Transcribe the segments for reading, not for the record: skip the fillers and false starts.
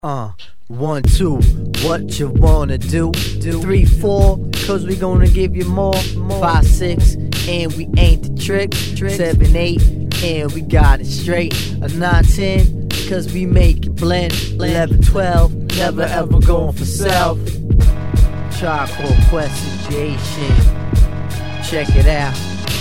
Uh, 1, 2, what you wanna do? 3, 4, cause we gonna give you more. 5, 6, and we ain't the trick. 7, 8, and we got it straight. 9, 10, cause we make it blend. 11, 12, never ever going for self. Tribe Called Quest situation. Check it out.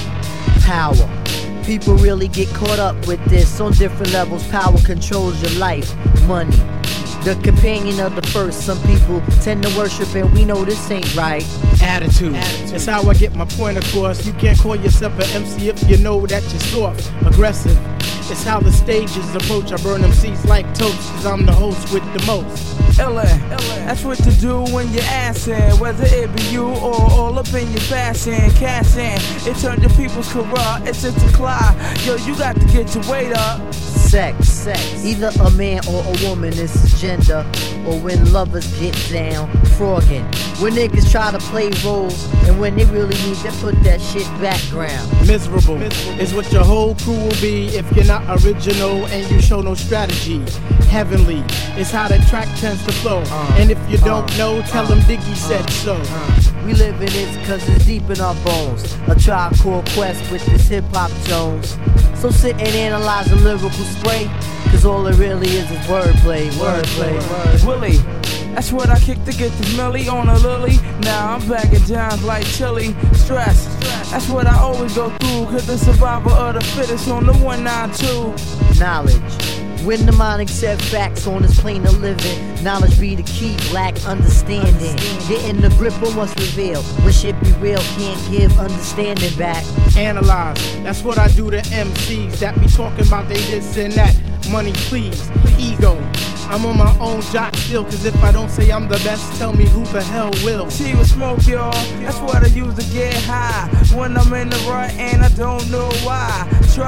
Power. People really get caught up with this on different levels. Power controls your life. Money, the companion of the first. Some people tend to worship and we know this ain't right. Attitude. It's how I get my point across. You can't call yourself an MC if you know that you're soft, aggressive. It's how the stages approach. I burn them seats like toast, cause I'm the host with the most. That's what to do when you're assin', whether it be you or all up in your fashion. Cash in, it turned your people's corrupt. It's a clock. Yo, you got to get your weight up. Sex. Either a man or a woman is gender. Or when lovers get down, frogging. When niggas try to play roles, and when they really need to put that shit background. Miserable is what your whole crew will be if you're not original and you show no strategy. Heavenly is how the track tends to flow. And if you don't know, tell them Diggy said so. We live in it cause it's deep in our bones. A Tribe Called Quest with this hip-hop Jones. So sit and analyze the lyrical spray, cause all it really is wordplay. Willie, that's what I kicked to get the millie on a lily. Now I'm bagging jams like chili. Stress, that's what I always go through, cause the survivor of the fittest on the 192. Knowledge. When the mind accept facts on this plane of living, knowledge be the key, lack understanding. Getting the grip on what's revealed. When shit be real, can't give understanding back. Analyze, that's what I do to MCs that be talking about they this and that. Money please, ego. I'm on my own jock still, cause if I don't say I'm the best, tell me who the hell will. She was smoke, y'all, that's what I use to get high. When I'm in the rut and I don't know why.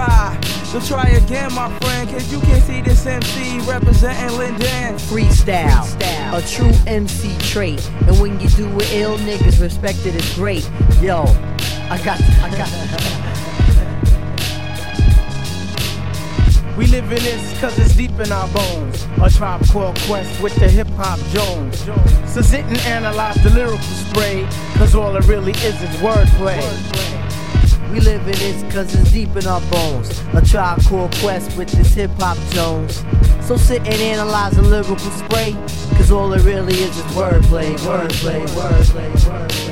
Try again, my friend, cause you can't see this MC representing Linden. Freestyle, a true MC trait. And when you do it ill, niggas respect it as great. Yo, I got We live in this cause it's deep in our bones. A Tribe Called Quest with the hip-hop Jones. So sit and analyze the lyrical spray, cause all it really is wordplay. We live in this cause it's deep in our bones. A Tribe Called Quest with this hip-hop Jones. So sit and analyze the lyrical spray, cause all it really is wordplay.